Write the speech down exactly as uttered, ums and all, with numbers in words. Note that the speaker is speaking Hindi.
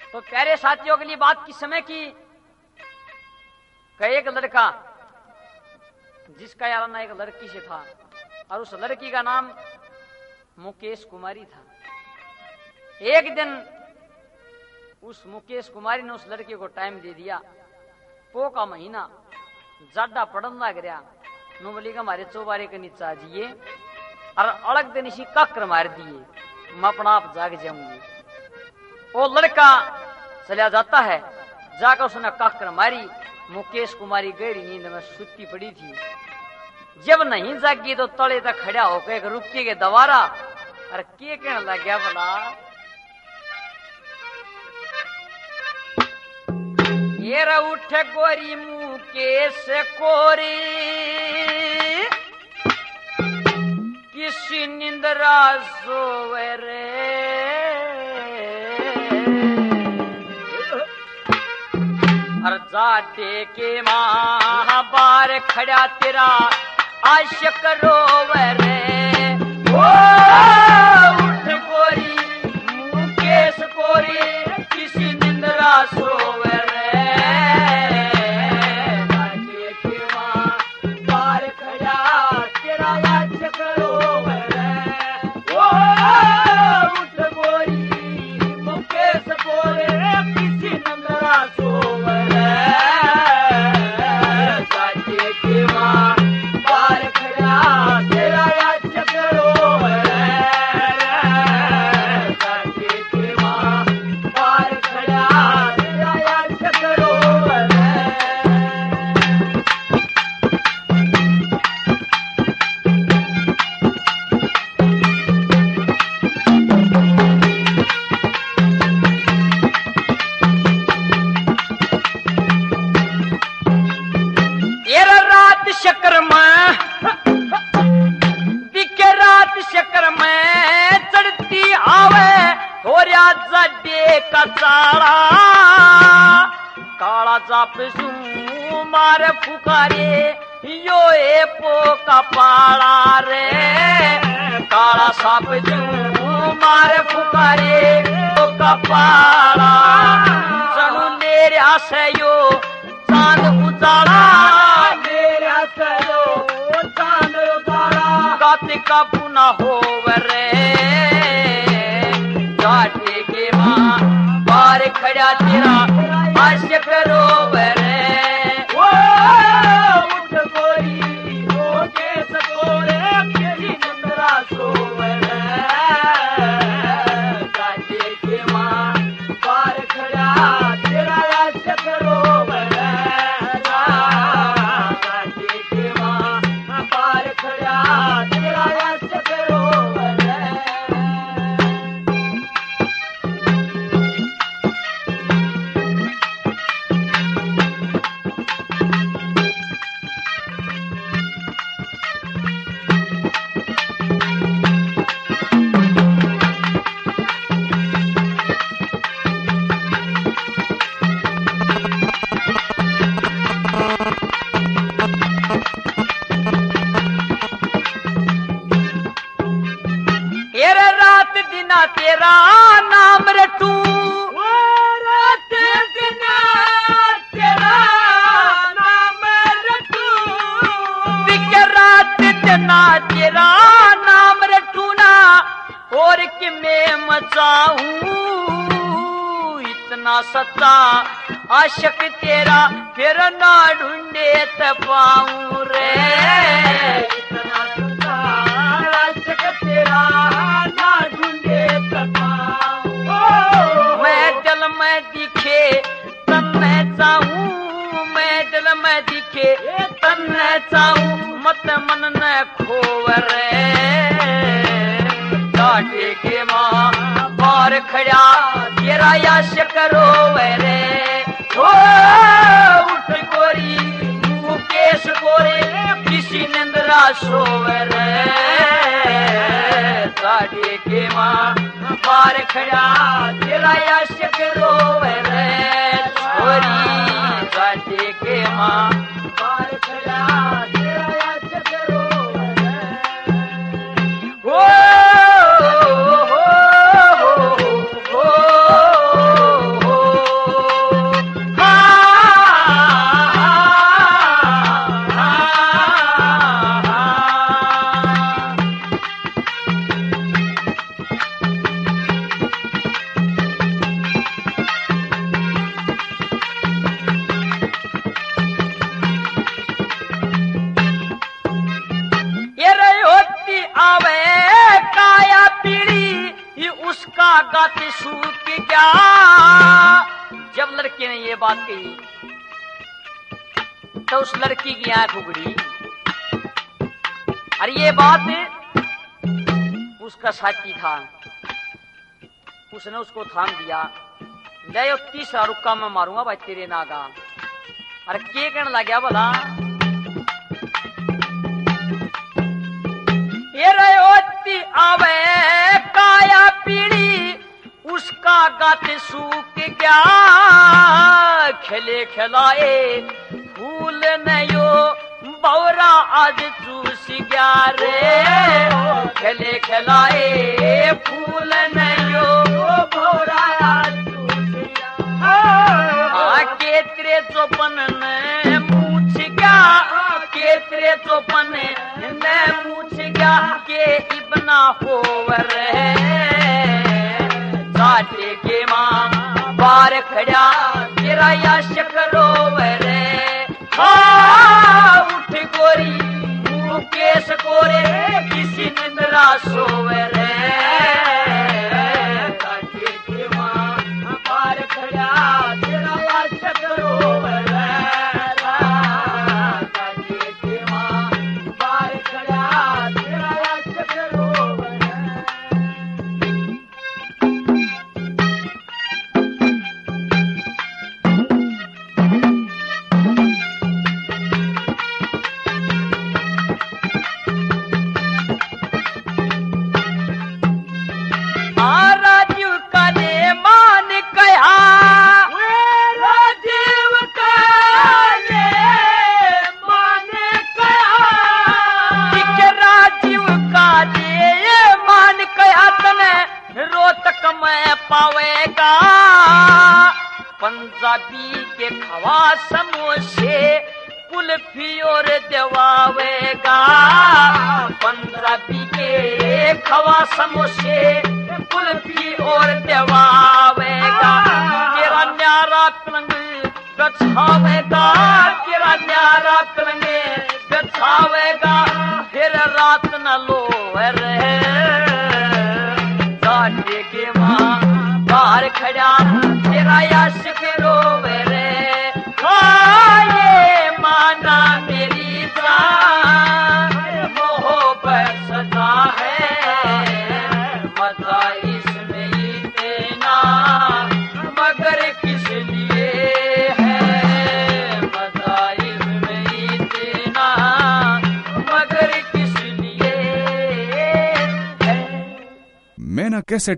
तो प्यारे साथियों के लिए बात किस समय की, एक लड़का जिसका याराना एक लड़की से था और उस लड़की का नाम मुकेश कुमारी था। एक दिन उस मुकेश कुमारी ने उस लड़के को टाइम दे दिया। पो का महीना ज्यादा पड़न लग गया। नु बोली का हमारे चौबारे के नीचे आ जाइए और अलग दिन इसी कक्र मार दिए, मैं अपना आप जाग जाऊंगी। वो लड़का चला जाता है, जाकर उसने कक्र मारी। मुकेश कुमारी गहरी नींद में सुती पड़ी थी। जब नहीं जागी तो तले तक खड़ा होकर एक रुकी के दवारा और के कहने लग गया, बोला ये उठ गोरी मुकेश कोरी किसी निंद्रा सोवे रे, और जाटे के मां बार खड़ा तेरा आशिक रोवे रे। ओ उठ गोरी मुकेश कोरी किसी निंद्रा सोवे रे, जाटे के मां बार खड़ा तेरा आशिक रोवे रे। ओ उठ गोरी मुकेश कोरी किसी निंद्रा सोवे रे, जाटे के मां बार खड़ा तेरा आशिक रोवे रे, जाटे के मां बार खड़ा तेरा आशिक रोवे रे। येरा रात शक्कर में दिखे, रात शक्कर में चढ़ती आवे होरिया जड्डे का चाड़ा, काला चाप सू मार फुकारे यो ए पो का पाड़ा रे, काला साप जू मार फुकारे पो का पाड़ा, चलू मेरे आसे यो चांद उजाड़ा, मेरे आसे यो चांद उजाड़ा, गाते का पुना होवे रे, जाटे के मां बार खड़ा तेरा आशिक रोवे रे। ओ उठ गोरी मुकेश कोरी किसी निंद्रा सोवे रे, जाटे के मां बार खड़ा तेरा आशिक रोवे रे, जाटे के मां बार खड़ा तेरा आशिक रोवे रे। येरे रात दिना तेरा नाम रटू, रात दिना तेरा नाम रटू, दिखे रात दिना तेरा नाम रटू ना, और कि मैं मचाऊं इतना सच्चा आशिक तेरा फिर ना ढूंढे त पाऊं रे, इतना सच्चा आशिक तेरा ना ढूंढे त पाऊं। मैं दिल में दिखे तन्ने चाहूं, मैं दिल में दिखे तन्ने चाहूं, मत मन न खोव रे, जाटे के मां बार खड़ा तेरा आशिक रोवे रे। ओ उठ गोरी मुकेश कोरी किसी निंद्रा सोवे रे, जाटे के मां बार खड़ा तेरा आशिक रोवे रे, छोरी जाटे के मां बार खड़ा तेरा आशिक रोवे रे। ओ हो हो हो हो गत सूख गया। जब लड़के ने ये बात कही तो उस लड़की की आंख उगड़ी। अरे ये बात उसका साथी था, उसने उसको थाम दिया। ले तीसरा रुक्का मैं मारूंगा भाई तेरे नागा। अरे के कहने लग गया भला, ये रेवती आवे काया पीड़ी उसका गत सूख गया। खेले खिलाए फूल नयो बौरा आज चूस गया रे। खेले खिलाए फूल नयो बौरा आज चूस गया। केतरे चौपन ने पूछ गया, केतरे चौपन ने पूछ गया के इबना होवर साटे के मां बार खड़ा तेरा या शकरोवर। हाँ उठ गोरी मुकेश कोरे किसी निंद्रा सोवर। साटे के मां बार खड़ा तेरा या शकरोवर। पावेगा पंजाबी के खवा समोसे कुल्फी और देवावेगा। पंजाबी के खवा समोसे कुल्फी और देवावेगा। तेरा न्यारा पलंग गछावेगा, तेरा न्यारा पलंग गछावेगा। फिर रात न लोवर साटे के मां बाहर खड़ा तेरा याशिक रोवे रे। हाँ ये माना मेरी जान मोहब्बत सदा है। मजा इसमें इतना मगर किस लिए है। मजा इसमें इतना मगर किस लिए है। मैना कैसेट